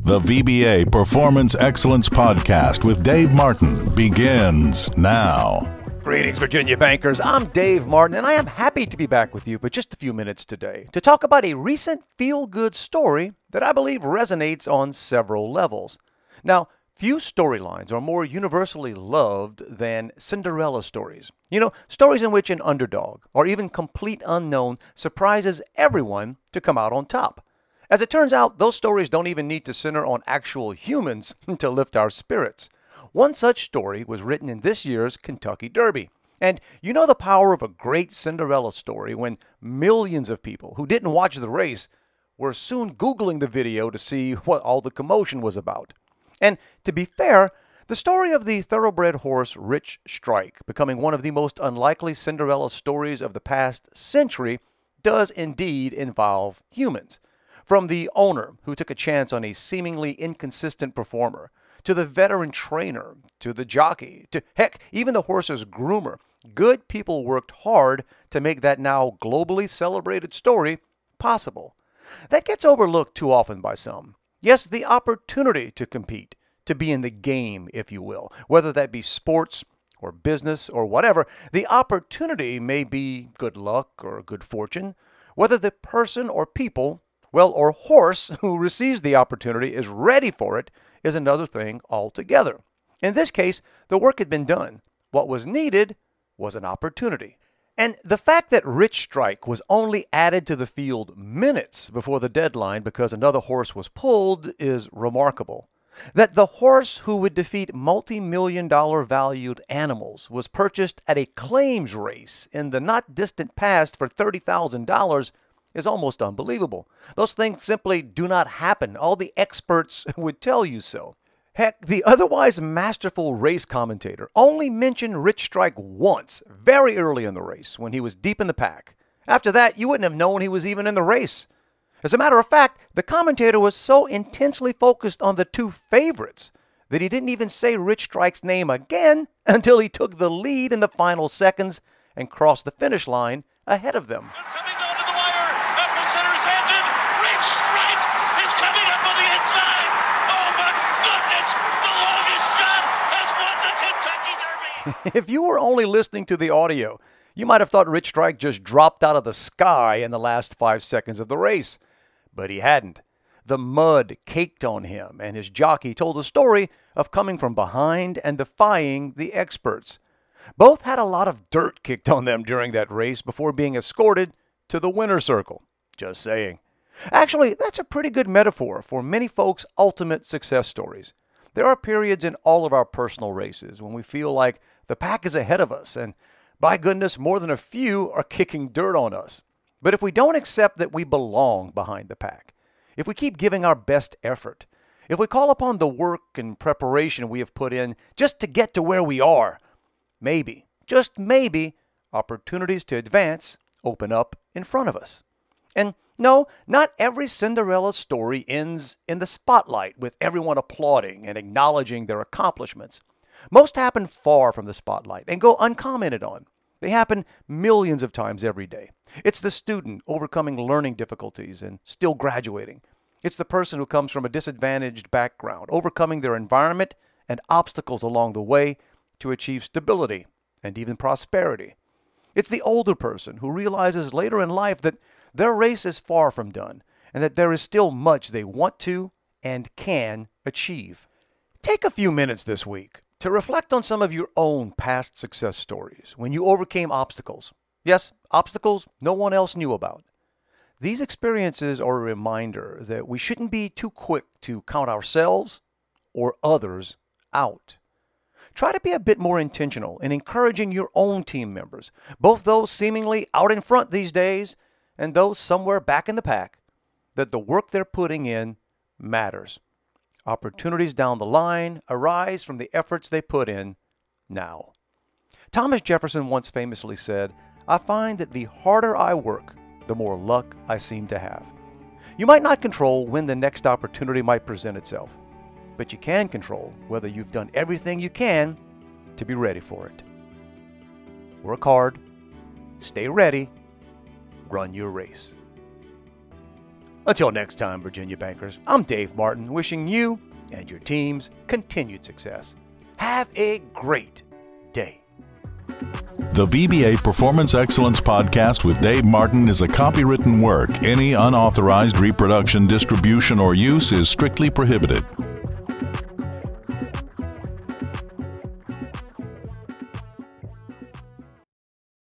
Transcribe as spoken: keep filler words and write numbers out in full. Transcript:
The V B A Performance Excellence Podcast with Dave Martin begins now. Greetings, Virginia bankers. I'm Dave Martin, and I am happy to be back with you for just a few minutes today to talk about a recent feel-good story that I believe resonates on several levels. Now, few storylines are more universally loved than Cinderella stories. You know, stories in which an underdog or even complete unknown surprises everyone to come out on top. As it turns out, those stories don't even need to center on actual humans to lift our spirits. One such story was written in this year's Kentucky Derby. And you know the power of a great Cinderella story when millions of people who didn't watch the race were soon Googling the video to see what all the commotion was about. And to be fair, the story of the thoroughbred horse Rich Strike becoming one of the most unlikely Cinderella stories of the past century does indeed involve humans. From the owner who took a chance on a seemingly inconsistent performer, to the veteran trainer, to the jockey, to heck, even the horse's groomer, good people worked hard to make that now globally celebrated story possible. That gets overlooked too often by some. Yes, the opportunity to compete, to be in the game, if you will, whether that be sports or business or whatever, the opportunity may be good luck or good fortune. Whether the person or people, well, or horse who receives the opportunity is ready for it is another thing altogether. In this case, the work had been done. What was needed was an opportunity. And the fact that Rich Strike was only added to the field minutes before the deadline because another horse was pulled is remarkable. That the horse who would defeat multi-million dollar valued animals was purchased at a claims race in the not distant past for thirty thousand dollars is almost unbelievable. Those things simply do not happen. All the experts would tell you so. Heck, the otherwise masterful race commentator only mentioned Rich Strike once, very early in the race, when he was deep in the pack. After that, you wouldn't have known he was even in the race. As a matter of fact, the commentator was so intensely focused on the two favorites that he didn't even say Rich Strike's name again until he took the lead in the final seconds and crossed the finish line ahead of them. If you were only listening to the audio, you might have thought Rich Strike just dropped out of the sky in the last five seconds of the race. But he hadn't. The mud caked on him, and his jockey told a story of coming from behind and defying the experts. Both had a lot of dirt kicked on them during that race before being escorted to the winner's circle. Just saying. Actually, that's a pretty good metaphor for many folks' ultimate success stories. There are periods in all of our personal races when we feel like the pack is ahead of us, and by goodness, more than a few are kicking dirt on us. But if we don't accept that we belong behind the pack, if we keep giving our best effort, if we call upon the work and preparation we have put in just to get to where we are, maybe, just maybe, opportunities to advance open up in front of us. And no, not every Cinderella story ends in the spotlight with everyone applauding and acknowledging their accomplishments. Most happen far from the spotlight and go uncommented on. They happen millions of times every day. It's the student overcoming learning difficulties and still graduating. It's the person who comes from a disadvantaged background, overcoming their environment and obstacles along the way to achieve stability and even prosperity. It's the older person who realizes later in life that their race is far from done, and that there is still much they want to and can achieve. Take a few minutes this week to reflect on some of your own past success stories when you overcame obstacles. Yes, obstacles no one else knew about. These experiences are a reminder that we shouldn't be too quick to count ourselves or others out. Try to be a bit more intentional in encouraging your own team members, both those seemingly out in front these days and those somewhere back in the pack, that the work they're putting in matters. Opportunities down the line arise from the efforts they put in now. Thomas Jefferson once famously said, "I find that the harder I work, the more luck I seem to have." You might not control when the next opportunity might present itself, but you can control whether you've done everything you can to be ready for it. Work hard, stay ready, run your race. Until next time, Virginia bankers, I'm Dave Martin, wishing you and your teams continued success. Have a great day. The V B A Performance Excellence Podcast with Dave Martin is a copywritten work. Any unauthorized reproduction, distribution, or use is strictly prohibited.